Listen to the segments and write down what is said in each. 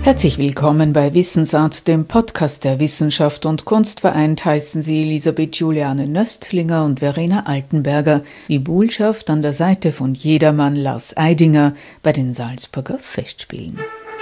Herzlich willkommen bei Wissensart, dem Podcast der Wissenschaft und Kunst. Vereint heißen Sie Elisabeth Juliane Nöstlinger und Verena Altenberger, die Buhlschaft an der Seite von Jedermann Lars Eidinger bei den Salzburger Festspielen.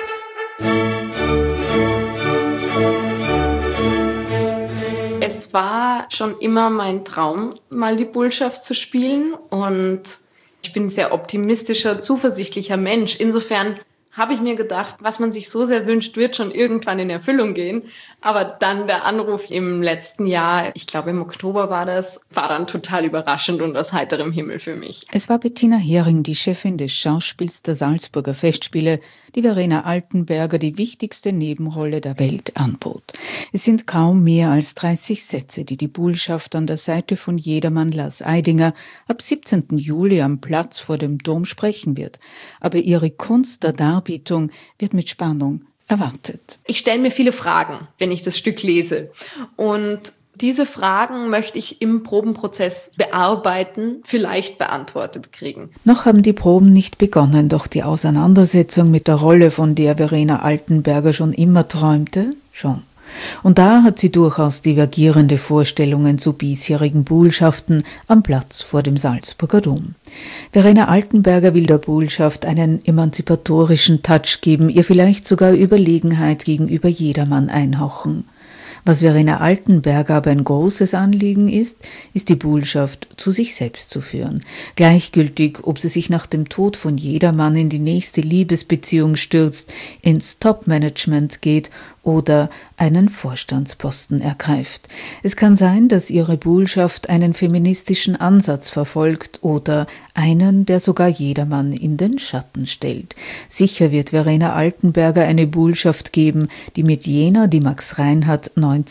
Es war schon immer mein Traum, mal die Buhlschaft zu spielen, und ich bin ein sehr optimistischer, zuversichtlicher Mensch. Insofern habe ich mir gedacht, was man sich so sehr wünscht, wird schon irgendwann in Erfüllung gehen. Aber dann der Anruf im letzten Jahr, ich glaube im Oktober war dann total überraschend und aus heiterem Himmel für mich. Es war Bettina Hering, die Chefin des Schauspiels der Salzburger Festspiele, die Verena Altenberger die wichtigste Nebenrolle der Welt anbot. Es sind kaum mehr als 30 Sätze, die die Buhlschaft an der Seite von Jedermann Lars Eidinger ab 17. Juli am Platz vor dem Dom sprechen wird. Aber ihre Kunst der Darbietung wird mit Spannung erwartet. Ich stelle mir viele Fragen, wenn ich das Stück lese. Und diese Fragen möchte ich im Probenprozess bearbeiten, vielleicht beantwortet kriegen. Noch haben die Proben nicht begonnen, doch die Auseinandersetzung mit der Rolle, von der Verena Altenberger schon immer träumte, schon. Und da hat sie durchaus divergierende Vorstellungen zu bisherigen Buhlschaften am Platz vor dem Salzburger Dom. Verena Altenberger will der Buhlschaft einen emanzipatorischen Touch geben, ihr vielleicht sogar Überlegenheit gegenüber Jedermann einhauchen. Was Verena Altenberger aber ein großes Anliegen ist die Buhlschaft zu sich selbst zu führen. Gleichgültig, ob sie sich nach dem Tod von Jedermann in die nächste Liebesbeziehung stürzt, ins Top-Management geht oder einen Vorstandsposten ergreift. Es kann sein, dass ihre Buhlschaft einen feministischen Ansatz verfolgt oder einen, der sogar Jedermann in den Schatten stellt. Sicher wird Verena Altenberger eine Buhlschaft geben, die mit jener, die Max Reinhardt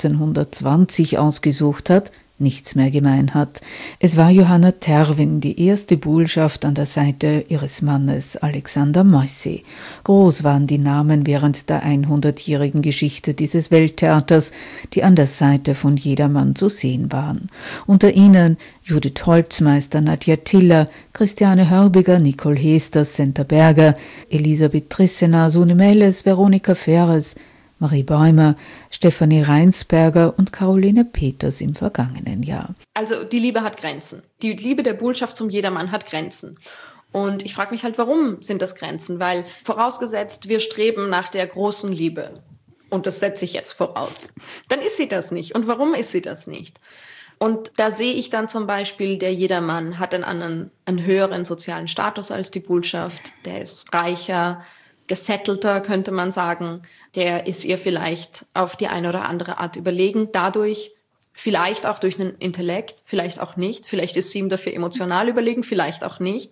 1920 ausgesucht hat, nichts mehr gemein hat. Es war Johanna Terwin, die erste Buhlschaft an der Seite ihres Mannes Alexander Moissey. Groß waren die Namen während der 100-jährigen Geschichte dieses Welttheaters, die an der Seite von Jedermann zu sehen waren. Unter ihnen Judith Holzmeister, Nadja Tiller, Christiane Hörbiger, Nicole Hester, Senta Berger, Elisabeth Trissener, Sune Melles, Veronika Ferres, Marie Bäumer, Stefanie Reinsberger und Caroline Peters im vergangenen Jahr. Also die Liebe hat Grenzen. Die Liebe der Buhlschaft zum Jedermann hat Grenzen. Und ich frage mich halt, warum sind das Grenzen? Weil vorausgesetzt, wir streben nach der großen Liebe. Und das setze ich jetzt voraus. Dann ist sie das nicht. Und warum ist sie das nicht? Und da sehe ich dann zum Beispiel, der Jedermann hat einen höheren sozialen Status als die Buhlschaft. Der ist reicher, gesettelter, könnte man sagen. Der ist ihr vielleicht auf die eine oder andere Art überlegen. Dadurch, vielleicht auch durch einen Intellekt, vielleicht auch nicht. Vielleicht ist sie ihm dafür emotional überlegen, vielleicht auch nicht.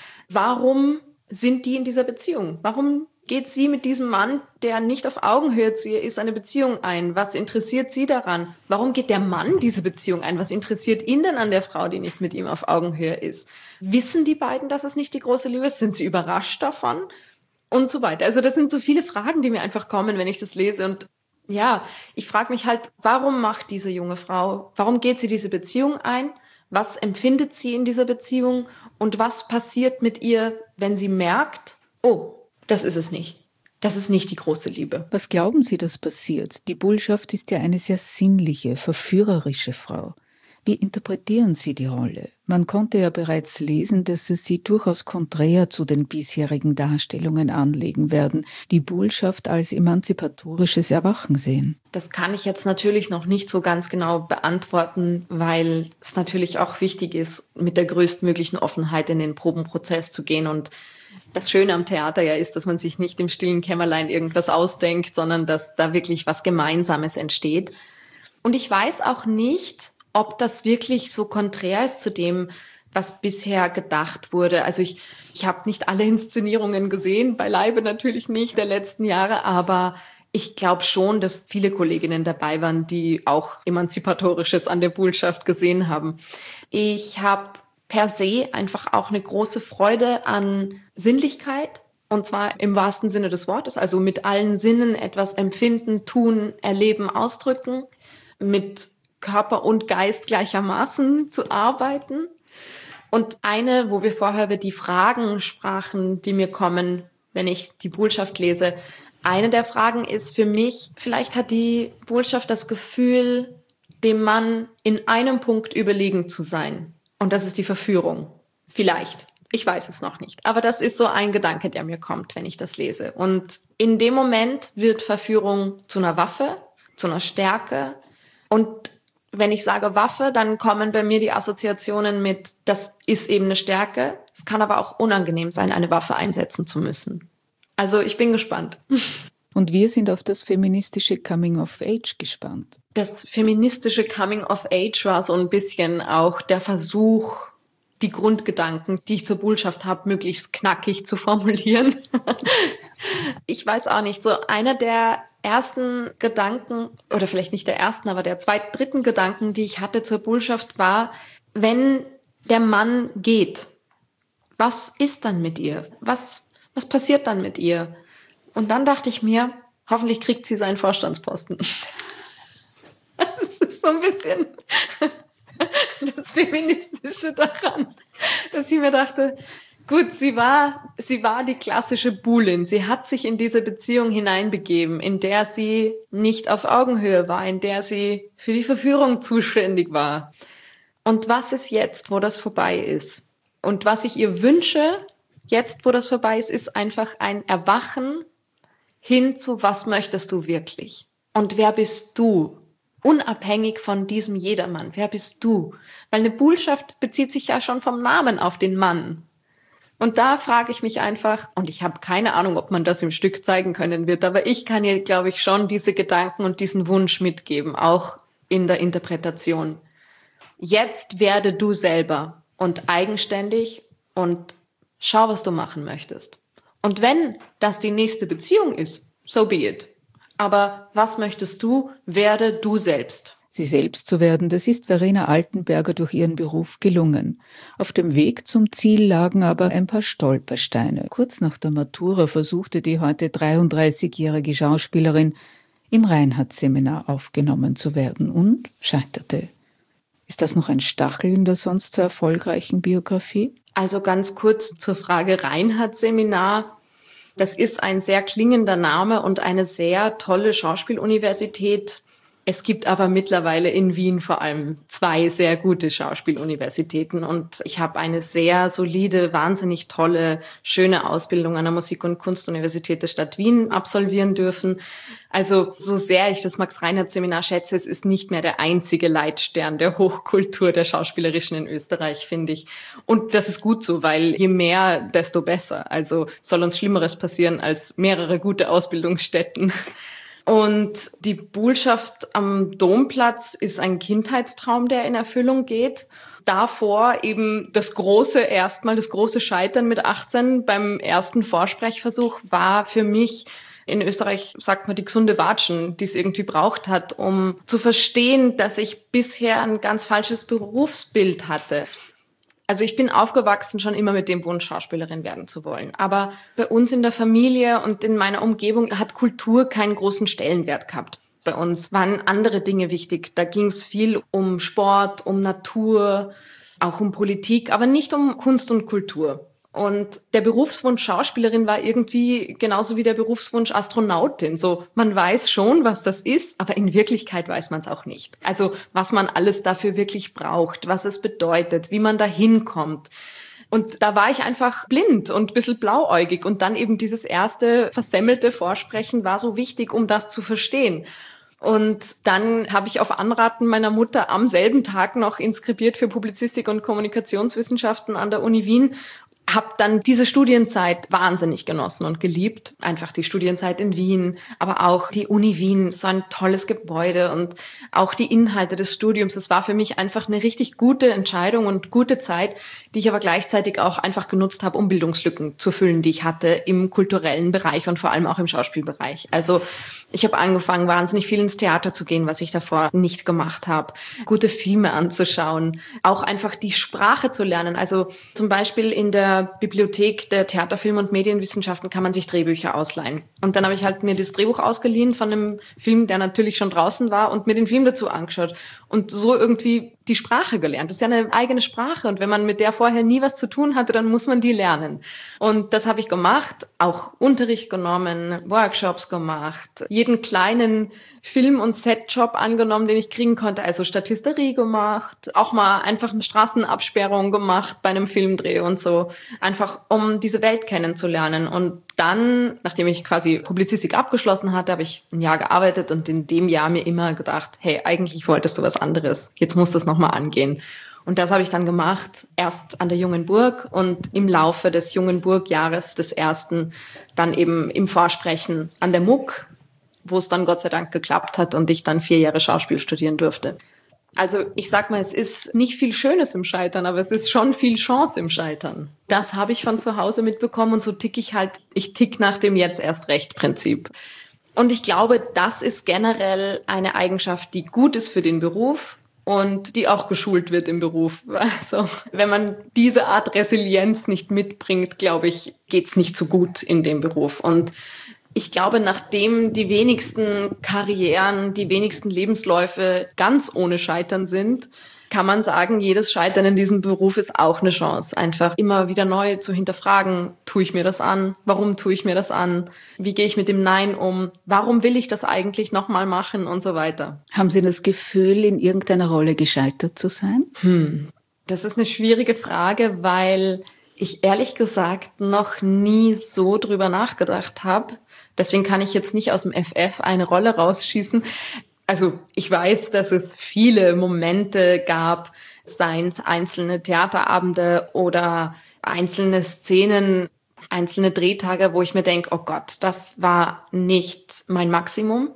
Warum sind die in dieser Beziehung? Warum geht sie mit diesem Mann, der nicht auf Augenhöhe zu ihr ist, eine Beziehung ein? Was interessiert sie daran? Warum geht der Mann diese Beziehung ein? Was interessiert ihn denn an der Frau, die nicht mit ihm auf Augenhöhe ist? Wissen die beiden, dass es nicht die große Liebe ist? Sind sie überrascht davon? Und so weiter. Also das sind so viele Fragen, die mir einfach kommen, wenn ich das lese. Und ja, ich frage mich halt, warum macht diese junge Frau, warum geht sie diese Beziehung ein? Was empfindet sie in dieser Beziehung? Und was passiert mit ihr, wenn sie merkt, oh, das ist es nicht. Das ist nicht die große Liebe. Was glauben Sie, dass passiert? Die Buhlschaft ist ja eine sehr sinnliche, verführerische Frau. Wie interpretieren Sie die Rolle? Man konnte ja bereits lesen, dass es sie durchaus konträr zu den bisherigen Darstellungen anlegen werden, die Buhlschaft als emanzipatorisches Erwachen sehen. Das kann ich jetzt natürlich noch nicht so ganz genau beantworten, weil es natürlich auch wichtig ist, mit der größtmöglichen Offenheit in den Probenprozess zu gehen. Und das Schöne am Theater ja ist, dass man sich nicht im stillen Kämmerlein irgendwas ausdenkt, sondern dass da wirklich was Gemeinsames entsteht. Und ich weiß auch nicht, ob das wirklich so konträr ist zu dem, was bisher gedacht wurde. Also ich habe nicht alle Inszenierungen gesehen, beileibe natürlich nicht, der letzten Jahre, aber ich glaube schon, dass viele Kolleginnen dabei waren, die auch Emanzipatorisches an der Buhlschaft gesehen haben. Ich habe per se einfach auch eine große Freude an Sinnlichkeit, und zwar im wahrsten Sinne des Wortes, also mit allen Sinnen etwas empfinden, tun, erleben, ausdrücken, mit Körper und Geist gleichermaßen zu arbeiten. Und eine, wo wir vorher über die Fragen sprachen, die mir kommen, wenn ich die Buhlschaft lese, Eine der Fragen ist für mich, vielleicht hat die Botschaft das Gefühl, dem Mann in einem Punkt überlegen zu sein. Und das ist die Verführung. Vielleicht. Ich weiß es noch nicht. Aber das ist so ein Gedanke, der mir kommt, wenn ich das lese. Und in dem Moment wird Verführung zu einer Waffe, zu einer Stärke. Und wenn ich sage Waffe, dann kommen bei mir die Assoziationen mit, das ist eben eine Stärke. Es kann aber auch unangenehm sein, eine Waffe einsetzen zu müssen. Also ich bin gespannt. Und wir sind auf das feministische Coming-of-Age gespannt. Das feministische Coming-of-Age war so ein bisschen auch der Versuch, die Grundgedanken, die ich zur Botschaft habe, möglichst knackig zu formulieren. Ich weiß auch nicht, so einer der ersten Gedanken, oder vielleicht nicht der ersten, aber der dritten Gedanken, die ich hatte zur Botschaft war, wenn der Mann geht, was ist dann mit ihr? Was passiert dann mit ihr? Und dann dachte ich mir, hoffentlich kriegt sie seinen Vorstandsposten. Das ist so ein bisschen das Feministische daran, dass ich mir dachte, gut, sie war die klassische Buhlin. Sie hat sich in diese Beziehung hineinbegeben, in der sie nicht auf Augenhöhe war, in der sie für die Verführung zuständig war. Und was ist jetzt, wo das vorbei ist? Und was ich ihr wünsche, jetzt, wo das vorbei ist, ist einfach ein Erwachen hin zu, was möchtest du wirklich? Und wer bist du? Unabhängig von diesem Jedermann. Wer bist du? Weil eine Buhlschaft bezieht sich ja schon vom Namen auf den Mann. Und da frage ich mich einfach, und ich habe keine Ahnung, ob man das im Stück zeigen können wird, aber ich kann ihr, glaube ich, schon diese Gedanken und diesen Wunsch mitgeben, auch in der Interpretation. Jetzt werde du selber und eigenständig und schau, was du machen möchtest. Und wenn das die nächste Beziehung ist, so be it. Aber was möchtest du? Werde du selbst. Sie selbst zu werden, das ist Verena Altenberger durch ihren Beruf gelungen. Auf dem Weg zum Ziel lagen aber ein paar Stolpersteine. Kurz nach der Matura versuchte die heute 33-jährige Schauspielerin im Reinhardt-Seminar aufgenommen zu werden und scheiterte. Ist das noch ein Stachel in der sonst so erfolgreichen Biografie? Also ganz kurz zur Frage Reinhardt-Seminar. Das ist ein sehr klingender Name und eine sehr tolle Schauspieluniversität. Es gibt aber mittlerweile in Wien vor allem 2 sehr gute Schauspieluniversitäten und ich habe eine sehr solide, wahnsinnig tolle, schöne Ausbildung an der Musik- und Kunstuniversität der Stadt Wien absolvieren dürfen. Also so sehr ich das Max-Reinhardt-Seminar schätze, es ist nicht mehr der einzige Leitstern der Hochkultur der Schauspielerischen in Österreich, finde ich. Und das ist gut so, weil je mehr, desto besser. Also soll uns Schlimmeres passieren als mehrere gute Ausbildungsstätten. Und die Buhlschaft am Domplatz ist ein Kindheitstraum, der in Erfüllung geht. Davor eben das große Scheitern mit 18 beim ersten Vorsprechversuch war für mich, in Österreich sagt man die gesunde Watschen, die es irgendwie braucht hat, um zu verstehen, dass ich bisher ein ganz falsches Berufsbild hatte. Also ich bin aufgewachsen schon immer mit dem Wunsch, Schauspielerin werden zu wollen. Aber bei uns in der Familie und in meiner Umgebung hat Kultur keinen großen Stellenwert gehabt. Bei uns waren andere Dinge wichtig. Da ging es viel um Sport, um Natur, auch um Politik, aber nicht um Kunst und Kultur. Und der Berufswunsch Schauspielerin war irgendwie genauso wie der Berufswunsch Astronautin. So, man weiß schon, was das ist, aber in Wirklichkeit weiß man es auch nicht. Also, was man alles dafür wirklich braucht, was es bedeutet, wie man da hinkommt. Und da war ich einfach blind und ein bisschen blauäugig. Und dann eben dieses erste versemmelte Vorsprechen war so wichtig, um das zu verstehen. Und dann habe ich auf Anraten meiner Mutter am selben Tag noch inskribiert für Publizistik und Kommunikationswissenschaften an der Uni Wien. Habe dann diese Studienzeit wahnsinnig genossen und geliebt. Einfach die Studienzeit in Wien, aber auch die Uni Wien, so ein tolles Gebäude und auch die Inhalte des Studiums. Es war für mich einfach eine richtig gute Entscheidung und gute Zeit, die ich aber gleichzeitig auch einfach genutzt habe, um Bildungslücken zu füllen, die ich hatte im kulturellen Bereich und vor allem auch im Schauspielbereich. Also ich habe angefangen, wahnsinnig viel ins Theater zu gehen, was ich davor nicht gemacht habe. Gute Filme anzuschauen, auch einfach die Sprache zu lernen. Also zum Beispiel in der Bibliothek der Theater-, Film- und Medienwissenschaften kann man sich Drehbücher ausleihen. Und dann habe ich halt mir das Drehbuch ausgeliehen von einem Film, der natürlich schon draußen war, und mir den Film dazu angeschaut. Und so irgendwie die Sprache gelernt. Das ist ja eine eigene Sprache. Und wenn man mit der vorher nie was zu tun hatte, dann muss man die lernen. Und das habe ich gemacht, auch Unterricht genommen, Workshops gemacht, jeden kleinen Film- und Setjob angenommen, den ich kriegen konnte. Also Statisterie gemacht, auch mal einfach eine Straßenabsperrung gemacht bei einem Filmdreh und so. Einfach, um diese Welt kennenzulernen. Und dann, nachdem ich quasi Publizistik abgeschlossen hatte, habe ich ein Jahr gearbeitet und in dem Jahr mir immer gedacht, hey, eigentlich wolltest du was anderes. Jetzt musst du es nochmal angehen. Und das habe ich dann gemacht, erst an der Jungen Burg und im Laufe des Jungen Burg-Jahres, des ersten, dann eben im Vorsprechen an der MUK, wo es dann Gott sei Dank geklappt hat und ich dann 4 Jahre Schauspiel studieren durfte. Also ich sag mal, es ist nicht viel Schönes im Scheitern, aber es ist schon viel Chance im Scheitern. Das habe ich von zu Hause mitbekommen und so tick ich halt, ich tick nach dem Jetzt-erst-recht-Prinzip. Und ich glaube, das ist generell eine Eigenschaft, die gut ist für den Beruf und die auch geschult wird im Beruf. Also wenn man diese Art Resilienz nicht mitbringt, glaube ich, geht's nicht so gut in dem Beruf. Und ich glaube, nachdem die wenigsten Karrieren, die wenigsten Lebensläufe ganz ohne Scheitern sind, kann man sagen, jedes Scheitern in diesem Beruf ist auch eine Chance. Einfach immer wieder neu zu hinterfragen, tue ich mir das an? Warum tue ich mir das an? Wie gehe ich mit dem Nein um? Warum will ich das eigentlich nochmal machen? Und so weiter. Haben Sie das Gefühl, in irgendeiner Rolle gescheitert zu sein? Das ist eine schwierige Frage, weil ich ehrlich gesagt noch nie so drüber nachgedacht habe. Deswegen kann ich jetzt nicht aus dem FF eine Rolle rausschießen. Also ich weiß, dass es viele Momente gab, seien es einzelne Theaterabende oder einzelne Szenen, einzelne Drehtage, wo ich mir denke, oh Gott, das war nicht mein Maximum.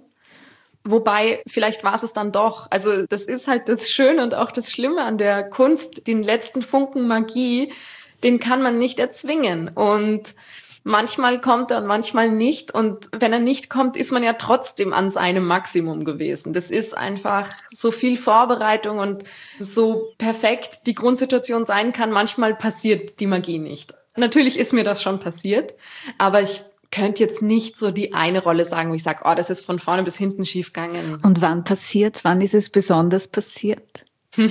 Wobei, vielleicht war es dann doch. Also das ist halt das Schöne und auch das Schlimme an der Kunst. Den letzten Funken Magie, den kann man nicht erzwingen. Und manchmal kommt er und manchmal nicht. Und wenn er nicht kommt, ist man ja trotzdem an seinem Maximum gewesen. Das ist einfach so viel Vorbereitung und so perfekt die Grundsituation sein kann. Manchmal passiert die Magie nicht. Natürlich ist mir das schon passiert, aber ich könnte jetzt nicht so die eine Rolle sagen, wo ich sage, oh, das ist von vorne bis hinten schief gegangen. Und wann passiert's? Wann ist es besonders passiert?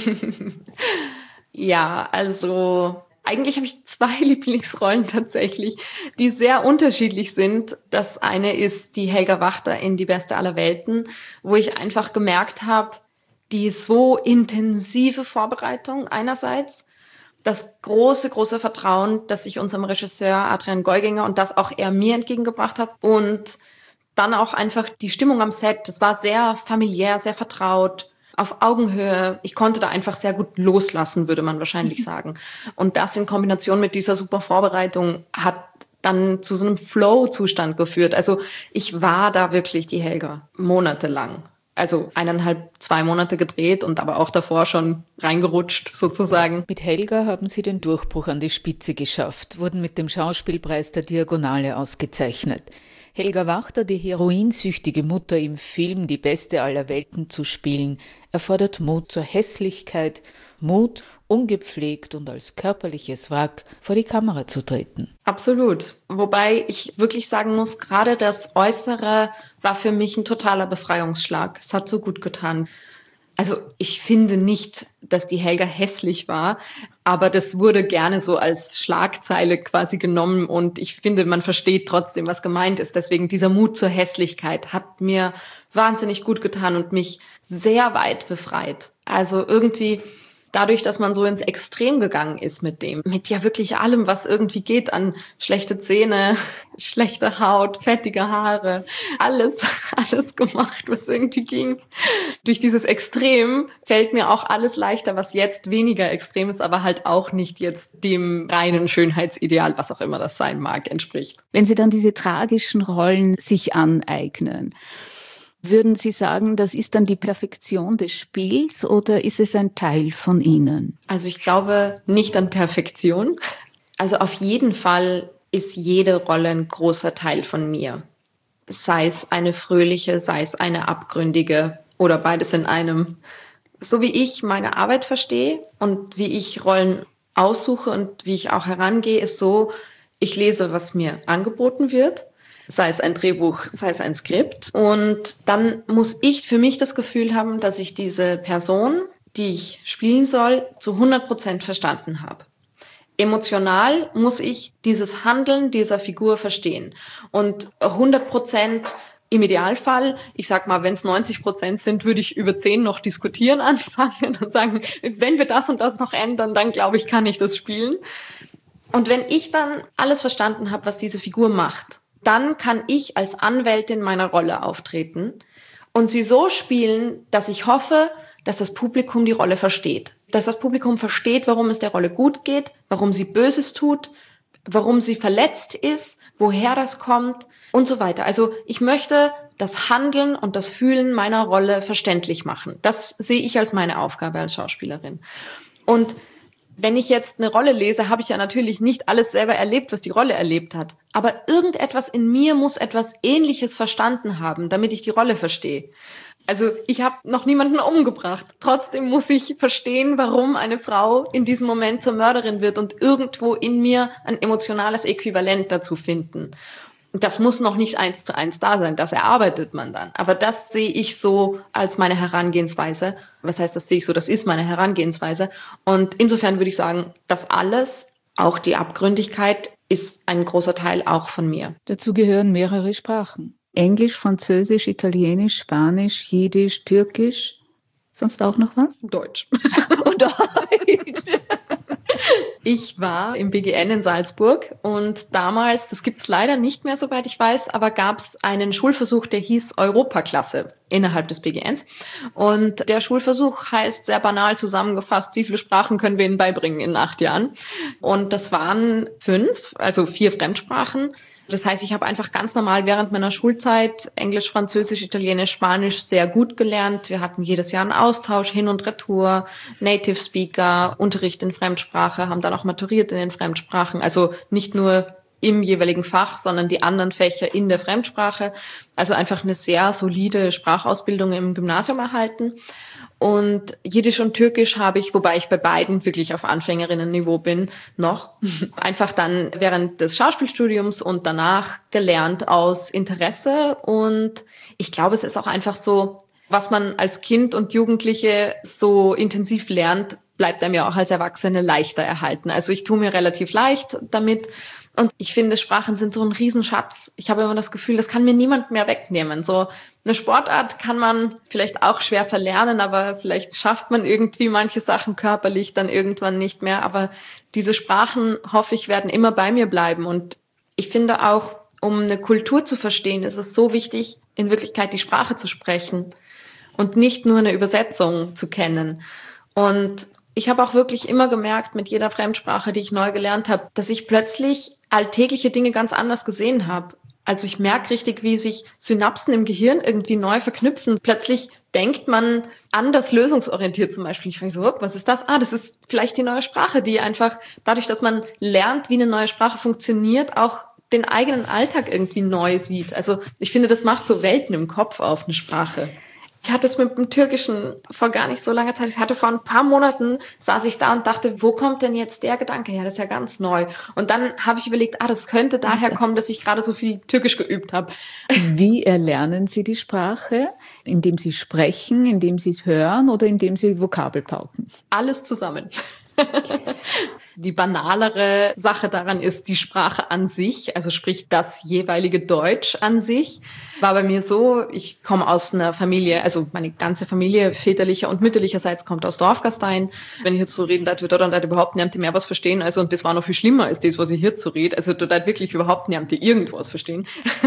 Ja, also eigentlich habe ich 2 Lieblingsrollen tatsächlich, die sehr unterschiedlich sind. Das eine ist die Helga Wachter in Die Beste aller Welten, wo ich einfach gemerkt habe, die so intensive Vorbereitung einerseits, das große, große Vertrauen, das ich unserem Regisseur Adrian Geuginger und das auch er mir entgegengebracht hat und dann auch einfach die Stimmung am Set. Das war sehr familiär, sehr vertraut, auf Augenhöhe. Ich konnte da einfach sehr gut loslassen, würde man wahrscheinlich sagen. Und das in Kombination mit dieser super Vorbereitung hat dann zu so einem Flow-Zustand geführt. Also ich war da wirklich die Helga monatelang. Also 1,5, 2 Monate gedreht und aber auch davor schon reingerutscht sozusagen. Mit Helga haben Sie den Durchbruch an die Spitze geschafft, wurden mit dem Schauspielpreis der Diagonale ausgezeichnet. Helga Wachter, die heroinsüchtige Mutter im Film Die Beste aller Welten zu spielen, erfordert Mut zur Hässlichkeit, Mut, ungepflegt und als körperliches Wrack vor die Kamera zu treten. Absolut. Wobei ich wirklich sagen muss, gerade das Äußere war für mich ein totaler Befreiungsschlag. Es hat so gut getan. Also ich finde nicht, dass die Helga hässlich war, aber das wurde gerne so als Schlagzeile quasi genommen und ich finde, man versteht trotzdem, was gemeint ist. Deswegen dieser Mut zur Hässlichkeit hat mir wahnsinnig gut getan und mich sehr weit befreit. Also irgendwie dadurch, dass man so ins Extrem gegangen ist mit dem, mit ja wirklich allem, was irgendwie geht an schlechte Zähne, schlechte Haut, fettige Haare, alles gemacht, was irgendwie ging. Durch dieses Extrem fällt mir auch alles leichter, was jetzt weniger extrem ist, aber halt auch nicht jetzt dem reinen Schönheitsideal, was auch immer das sein mag, entspricht. Wenn Sie dann diese tragischen Rollen sich aneignen, würden Sie sagen, das ist dann die Perfektion des Spiels oder ist es ein Teil von Ihnen? Also ich glaube nicht an Perfektion. Also auf jeden Fall ist jede Rolle ein großer Teil von mir. Sei es eine fröhliche, sei es eine abgründige oder beides in einem. So wie ich meine Arbeit verstehe und wie ich Rollen aussuche und wie ich auch herangehe, ist so, ich lese, was mir angeboten wird. sei es ein Drehbuch, sei es ein Skript. Und dann muss ich für mich das Gefühl haben, dass ich diese Person, die ich spielen soll, zu 100% verstanden habe. Emotional muss ich dieses Handeln dieser Figur verstehen. Und 100% im Idealfall, ich sag mal, wenn es 90% sind, würde ich über 10 noch diskutieren anfangen und sagen, wenn wir das und das noch ändern, dann glaube ich, kann ich das spielen. Und wenn ich dann alles verstanden habe, was diese Figur macht, dann kann ich als Anwältin meiner Rolle auftreten und sie so spielen, dass ich hoffe, dass das Publikum die Rolle versteht. Dass das Publikum versteht, warum es der Rolle gut geht, warum sie Böses tut, warum sie verletzt ist, woher das kommt und so weiter. Also ich möchte das Handeln und das Fühlen meiner Rolle verständlich machen. Das sehe ich als meine Aufgabe als Schauspielerin. Und wenn ich jetzt eine Rolle lese, habe ich ja natürlich nicht alles selber erlebt, was die Rolle erlebt hat. Aber irgendetwas in mir muss etwas Ähnliches verstanden haben, damit ich die Rolle verstehe. Also ich habe noch niemanden umgebracht. Trotzdem muss ich verstehen, warum eine Frau in diesem Moment zur Mörderin wird und irgendwo in mir ein emotionales Äquivalent dazu finden. Das muss noch nicht 1:1 da sein, das erarbeitet man dann. Aber das sehe ich so als meine Herangehensweise. Was heißt, das sehe ich so, das ist meine Herangehensweise. Und insofern würde ich sagen, das alles, auch die Abgründigkeit, ist ein großer Teil auch von mir. Dazu gehören mehrere Sprachen. Englisch, Französisch, Italienisch, Spanisch, Jiddisch, Türkisch. Sonst auch noch was? Deutsch. Und Deutsch. Ich war im BGN in Salzburg und damals, das gibt's leider nicht mehr, soweit ich weiß, aber gab's einen Schulversuch, der hieß Europaklasse innerhalb des BGNs. Und der Schulversuch heißt sehr banal zusammengefasst, wie viele Sprachen können wir Ihnen beibringen in 8 Jahren? Und das waren 5, also 4 Fremdsprachen. Das heißt, ich habe einfach ganz normal während meiner Schulzeit Englisch, Französisch, Italienisch, Spanisch sehr gut gelernt. Wir hatten jedes Jahr einen Austausch, Hin- und Retour, Native Speaker, Unterricht in Fremdsprache, haben dann auch maturiert in den Fremdsprachen. Also nicht nur im jeweiligen Fach, sondern die anderen Fächer in der Fremdsprache. Also einfach eine sehr solide Sprachausbildung im Gymnasium erhalten. Und Jiddisch und Türkisch habe ich, wobei ich bei beiden wirklich auf Anfängerinnenniveau bin, noch einfach dann während des Schauspielstudiums und danach gelernt aus Interesse. Und ich glaube, es ist auch einfach so, was man als Kind und Jugendliche so intensiv lernt, bleibt einem ja auch als Erwachsene leichter erhalten. Also ich tue mir relativ leicht damit. Und ich finde, Sprachen sind so ein Riesenschatz. Ich habe immer das Gefühl, das kann mir niemand mehr wegnehmen. So eine Sportart kann man vielleicht auch schwer verlernen, aber vielleicht schafft man irgendwie manche Sachen körperlich dann irgendwann nicht mehr. Aber diese Sprachen, hoffe ich, werden immer bei mir bleiben. Und ich finde auch, um eine Kultur zu verstehen, ist es so wichtig, in Wirklichkeit die Sprache zu sprechen und nicht nur eine Übersetzung zu kennen. Und ich habe auch wirklich immer gemerkt, mit jeder Fremdsprache, die ich neu gelernt habe, dass ich plötzlich alltägliche Dinge ganz anders gesehen habe. Also ich merke richtig, wie sich Synapsen im Gehirn irgendwie neu verknüpfen. Plötzlich denkt man anders lösungsorientiert zum Beispiel. Ich frage so, was ist das? Das ist vielleicht die neue Sprache, die einfach dadurch, dass man lernt, wie eine neue Sprache funktioniert, auch den eigenen Alltag irgendwie neu sieht. Also ich finde, das macht so Welten im Kopf auf, eine Sprache. Ich hatte es mit dem Türkischen vor gar nicht so langer Zeit. Ich hatte vor ein paar Monaten, saß ich da und dachte, wo kommt denn jetzt der Gedanke her? Das ist ja ganz neu. Und dann habe ich überlegt, das könnte daher kommen, dass ich gerade so viel Türkisch geübt habe. Wie erlernen Sie die Sprache? Indem Sie sprechen, indem Sie es hören oder indem Sie Vokabel pauken? Alles zusammen. Die banalere Sache daran ist die Sprache an sich, also sprich das jeweilige Deutsch an sich. War bei mir so, ich komme aus einer Familie, also meine ganze Familie väterlicher und mütterlicherseits kommt aus Dorfgastein. Wenn ich jetzt so reden darf, wird dann überhaupt niemand mehr was verstehen. Also und das war noch viel schlimmer als das, was ich hier so rede. Also dort wirklich überhaupt niemand irgendwas verstehen.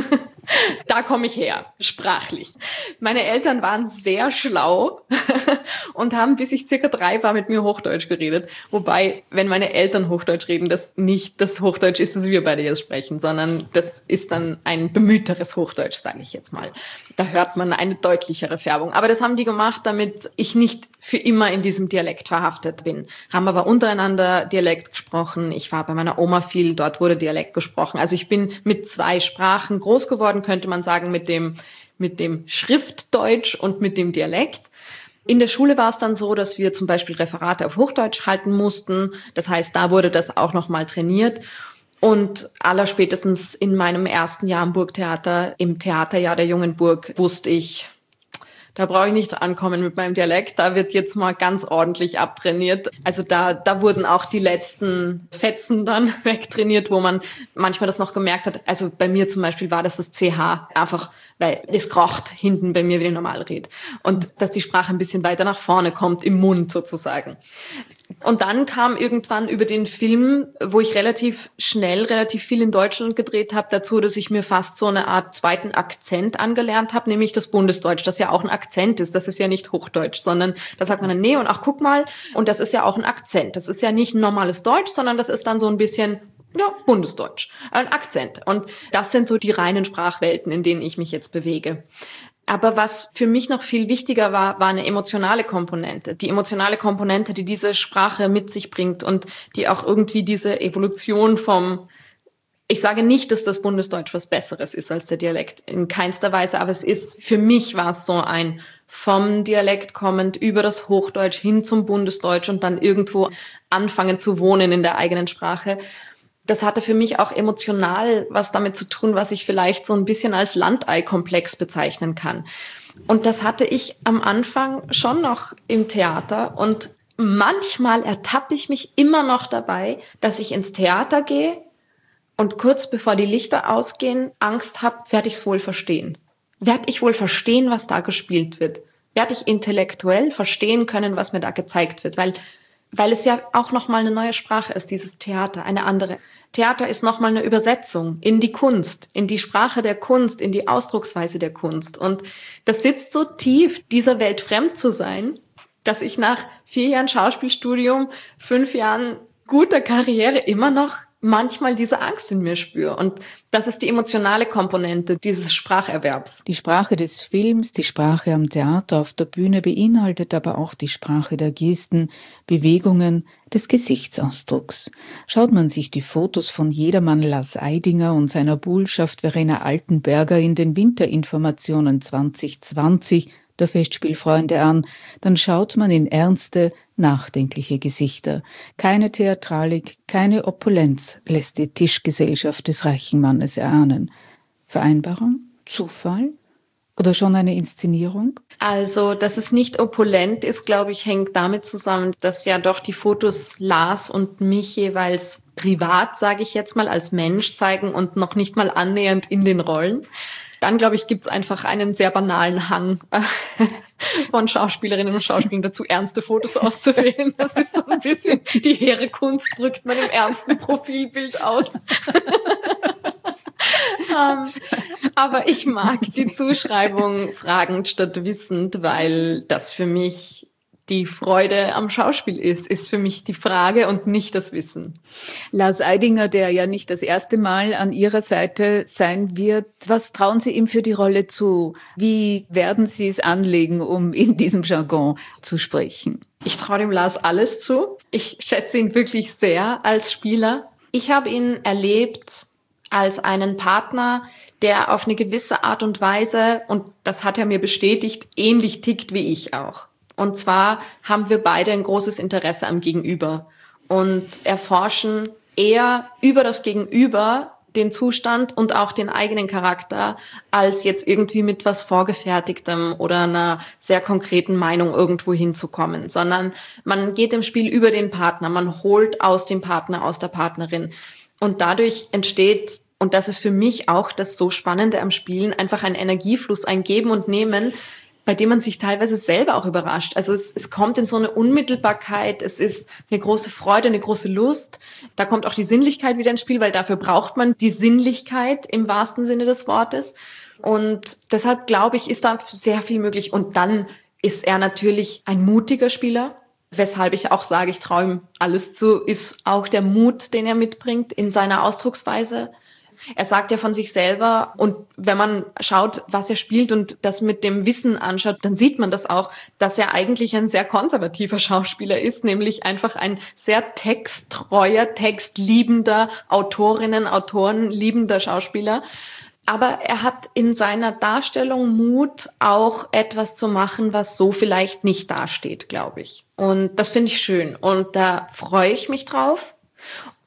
Da komme ich her, sprachlich. Meine Eltern waren sehr schlau und haben, bis ich circa 3 war, mit mir Hochdeutsch geredet. Wobei, wenn meine Eltern Hochdeutsch reden, das nicht das Hochdeutsch ist, das wir beide jetzt sprechen, sondern das ist dann ein bemühteres Hochdeutsch, sage ich jetzt mal. Da hört man eine deutlichere Färbung. Aber das haben die gemacht, damit ich nicht für immer in diesem Dialekt verhaftet bin. Haben aber untereinander Dialekt gesprochen. Ich war bei meiner Oma viel, dort wurde Dialekt gesprochen. Also ich bin mit 2 Sprachen groß geworden, könnte man sagen, mit dem Schriftdeutsch und mit dem Dialekt. In der Schule war es dann so, dass wir zum Beispiel Referate auf Hochdeutsch halten mussten. Das heißt, da wurde das auch nochmal trainiert. Und allerspätestens in meinem ersten Jahr am Burgtheater, im Theaterjahr der Jungen Burg, wusste ich, da brauche ich nicht ankommen mit meinem Dialekt, da wird jetzt mal ganz ordentlich abtrainiert. Also da wurden auch die letzten Fetzen dann wegtrainiert, wo man manchmal das noch gemerkt hat. Also bei mir zum Beispiel war das CH, einfach weil es krocht hinten bei mir, wie ich normal rede. Und dass die Sprache ein bisschen weiter nach vorne kommt, im Mund sozusagen. Und dann kam irgendwann über den Film, wo ich relativ viel in Deutschland gedreht habe, dazu, dass ich mir fast so eine Art zweiten Akzent angelernt habe, nämlich das Bundesdeutsch, das ja auch ein Akzent ist. Das ist ja nicht Hochdeutsch, sondern da sagt man dann, nee, und ach, guck mal, und das ist ja auch ein Akzent. Das ist ja nicht ein normales Deutsch, sondern das ist dann so ein bisschen, ja, Bundesdeutsch, ein Akzent. Und das sind so die reinen Sprachwelten, in denen ich mich jetzt bewege. Aber was für mich noch viel wichtiger war eine emotionale Komponente. Die emotionale Komponente, die diese Sprache mit sich bringt und die auch irgendwie diese Evolution ich sage nicht, dass das Bundesdeutsch was Besseres ist als der Dialekt, in keinster Weise, aber für mich war es so ein vom Dialekt kommend über das Hochdeutsch hin zum Bundesdeutsch und dann irgendwo anfangen zu wohnen in der eigenen Sprache. Das hatte für mich auch emotional was damit zu tun, was ich vielleicht so ein bisschen als Landei-Komplex bezeichnen kann. Und das hatte ich am Anfang schon noch im Theater. Und manchmal ertappe ich mich immer noch dabei, dass ich ins Theater gehe und kurz bevor die Lichter ausgehen, Angst habe, werde ich es wohl verstehen? Werde ich wohl verstehen, was da gespielt wird? Werde ich intellektuell verstehen können, was mir da gezeigt wird? Weil es ja auch nochmal eine neue Sprache ist, dieses Theater, eine andere. Theater ist nochmal eine Übersetzung in die Kunst, in die Sprache der Kunst, in die Ausdrucksweise der Kunst. Und das sitzt so tief, dieser Welt fremd zu sein, dass ich nach 4 Jahren Schauspielstudium, 5 Jahren guter Karriere immer noch manchmal diese Angst in mir spüre. Und das ist die emotionale Komponente dieses Spracherwerbs. Die Sprache des Films, die Sprache am Theater, auf der Bühne beinhaltet aber auch die Sprache der Gesten, Bewegungen, des Gesichtsausdrucks. Schaut man sich die Fotos von Jedermann Lars Eidinger und seiner Buhlschaft Verena Altenberger in den Winterinformationen 2020 der Festspielfreunde an, dann schaut man in ernste, nachdenkliche Gesichter. Keine Theatralik, keine Opulenz lässt die Tischgesellschaft des reichen Mannes erahnen. Vereinbarung? Zufall? Oder schon eine Inszenierung? Also, dass es nicht opulent ist, glaube ich, hängt damit zusammen, dass ja doch die Fotos Lars und mich jeweils privat, sage ich jetzt mal, als Mensch zeigen und noch nicht mal annähernd in den Rollen. Dann, glaube ich, gibt es einfach einen sehr banalen Hang von Schauspielerinnen und Schauspielern dazu, ernste Fotos auszuwählen. Das ist so ein bisschen die hehre Kunst, drückt man im ernsten Profilbild aus. Aber ich mag die Zuschreibung fragend statt wissend, weil das für mich die Freude am Schauspiel ist für mich die Frage und nicht das Wissen. Lars Eidinger, der ja nicht das erste Mal an Ihrer Seite sein wird, was trauen Sie ihm für die Rolle zu? Wie werden Sie es anlegen, um in diesem Jargon zu sprechen? Ich traue dem Lars alles zu. Ich schätze ihn wirklich sehr als Spieler. Ich habe ihn erlebt als einen Partner, der auf eine gewisse Art und Weise, und das hat er mir bestätigt, ähnlich tickt wie ich auch. Und zwar haben wir beide ein großes Interesse am Gegenüber und erforschen eher über das Gegenüber den Zustand und auch den eigenen Charakter, als jetzt irgendwie mit was Vorgefertigtem oder einer sehr konkreten Meinung irgendwo hinzukommen, sondern man geht im Spiel über den Partner, man holt aus dem Partner, aus der Partnerin. Und dadurch entsteht, und das ist für mich auch das so Spannende am Spielen, einfach ein Energiefluss, ein Geben und Nehmen, bei dem man sich teilweise selber auch überrascht. Also es kommt in so eine Unmittelbarkeit, es ist eine große Freude, eine große Lust. Da kommt auch die Sinnlichkeit wieder ins Spiel, weil dafür braucht man die Sinnlichkeit im wahrsten Sinne des Wortes. Und deshalb glaube ich, ist da sehr viel möglich. Und dann ist er natürlich ein mutiger Spieler, weshalb ich auch sage, ich traue ihm alles zu, ist auch der Mut, den er mitbringt in seiner Ausdrucksweise. Er sagt ja von sich selber, und wenn man schaut, was er spielt und das mit dem Wissen anschaut, dann sieht man das auch, dass er eigentlich ein sehr konservativer Schauspieler ist, nämlich einfach ein sehr texttreuer, textliebender, Autoren liebender Schauspieler. Aber er hat in seiner Darstellung Mut, auch etwas zu machen, was so vielleicht nicht dasteht, glaube ich. Und das finde ich schön. Und da freue ich mich drauf.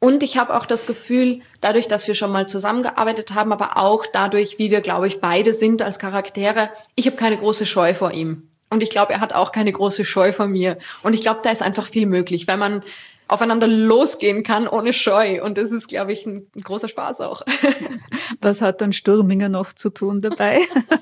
Und ich habe auch das Gefühl, dadurch, dass wir schon mal zusammengearbeitet haben, aber auch dadurch, wie wir, glaube ich, beide sind als Charaktere, ich habe keine große Scheu vor ihm. Und ich glaube, er hat auch keine große Scheu vor mir. Und ich glaube, da ist einfach viel möglich, weil man aufeinander losgehen kann ohne Scheu. Und das ist, glaube ich, ein großer Spaß auch. Was hat dann Sturminger noch zu tun dabei?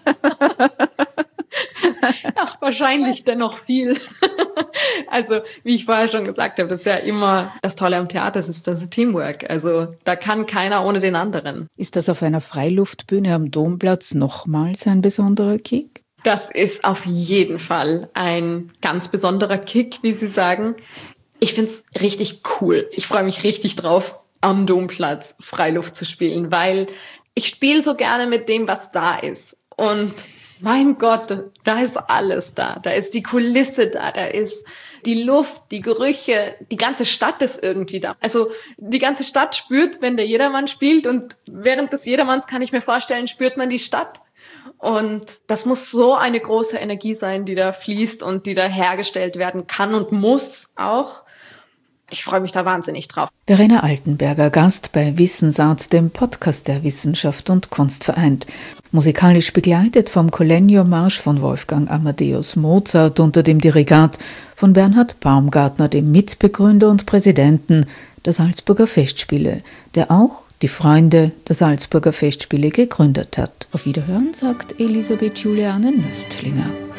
Ach, wahrscheinlich dennoch viel. Also, wie ich vorher schon gesagt habe, das ist ja immer das Tolle am Theater, das ist Teamwork. Also, da kann keiner ohne den anderen. Ist das auf einer Freiluftbühne am Domplatz nochmals ein besonderer Kick? Das ist auf jeden Fall ein ganz besonderer Kick, wie Sie sagen. Ich finde es richtig cool. Ich freue mich richtig drauf, am Domplatz Freiluft zu spielen, weil ich spiele so gerne mit dem, was da ist. Und mein Gott, da ist alles da. Da ist die Kulisse da, da ist die Luft, die Gerüche, die ganze Stadt ist irgendwie da. Also die ganze Stadt spürt, wenn der Jedermann spielt, und während des Jedermanns, kann ich mir vorstellen, spürt man die Stadt. Und das muss so eine große Energie sein, die da fließt und die da hergestellt werden kann und muss auch. Ich freue mich da wahnsinnig drauf. Verena Altenberger, Gast bei Wissensart, dem Podcast der Wissenschaft und Kunst vereint. Musikalisch begleitet vom Collegno-Marsch von Wolfgang Amadeus Mozart unter dem Dirigat von Bernhard Baumgartner, dem Mitbegründer und Präsidenten der Salzburger Festspiele, der auch die Freunde der Salzburger Festspiele gegründet hat. Auf Wiederhören, sagt Elisabeth Juliane Nöstlinger.